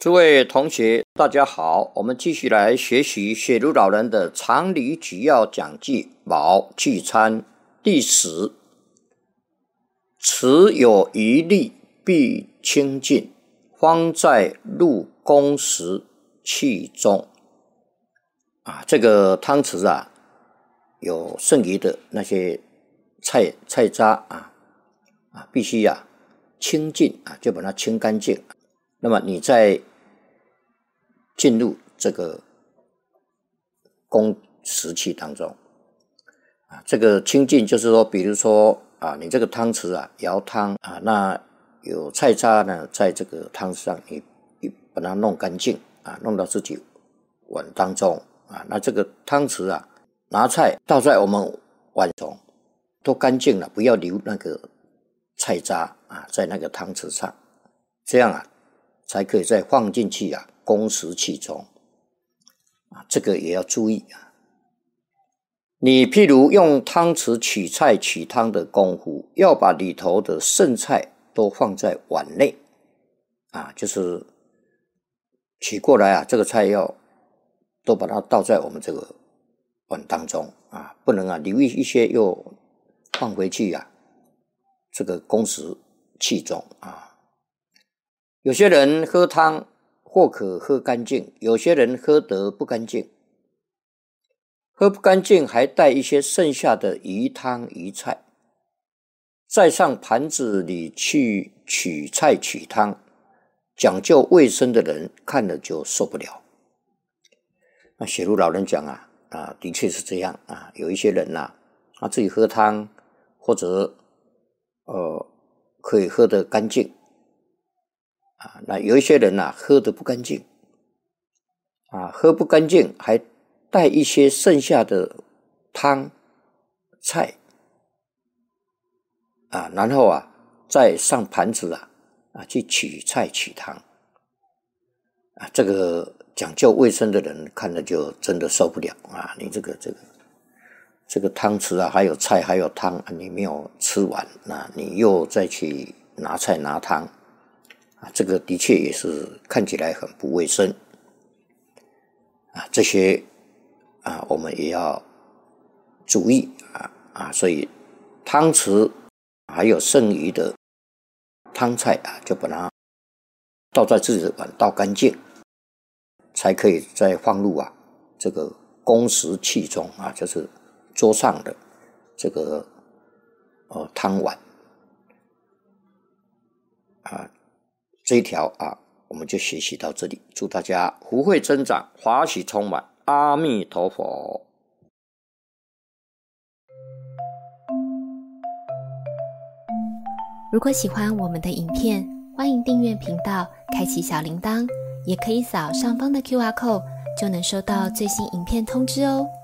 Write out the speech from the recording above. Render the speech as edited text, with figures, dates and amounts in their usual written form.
诸位同学大家好，我们继续来学习雪茹老人的常理举要讲记卯聚餐第10。持有余力必清净，方在入公食器中。这个汤匙有剩余的那些菜渣必须清净就把它清干净。那么你再进入这个公食器当中这个清净就是说，比如说你这个汤匙舀汤那有菜渣呢，在这个汤匙上你把它弄干净弄到自己碗当中那这个汤匙拿菜倒在我们碗中都干净了，不要留那个菜渣在那个汤匙上，这样才可以再放进去公食器中这个也要注意你譬如用汤匙取菜取汤的功夫，要把里头的剩菜都放在碗内就是取过来这个菜要都把它倒在我们这个碗当中不能留一些又放回去这个公食器中有些人喝汤或可喝干净，有些人喝得不干净，喝不干净还带一些剩下的余汤余菜，再上盘子里去取菜取汤，讲究卫生的人看了就受不了。那雪茹老人讲的确是这样有一些人他自己喝汤或者可以喝得干净那有一些人喝得不干净喝不干净还带一些剩下的汤菜然后再上盘子去取菜取汤这个讲究卫生的人看了就真的受不了你这个汤匙还有菜还有汤你没有吃完你又再去拿菜拿汤这个的确也是看起来很不卫生这些我们也要注意所以汤匙还有剩余的汤菜就把它倒在自己的碗倒干净，才可以再放入这个公食器中就是桌上的这个汤碗这一条我们就学习到这里，祝大家福慧增长，法喜充满，阿弥陀佛。 如果喜欢我们的影片，欢迎订阅频道，开启小铃铛，也可以扫上方的 QR code， 就能收到最新影片通知哦。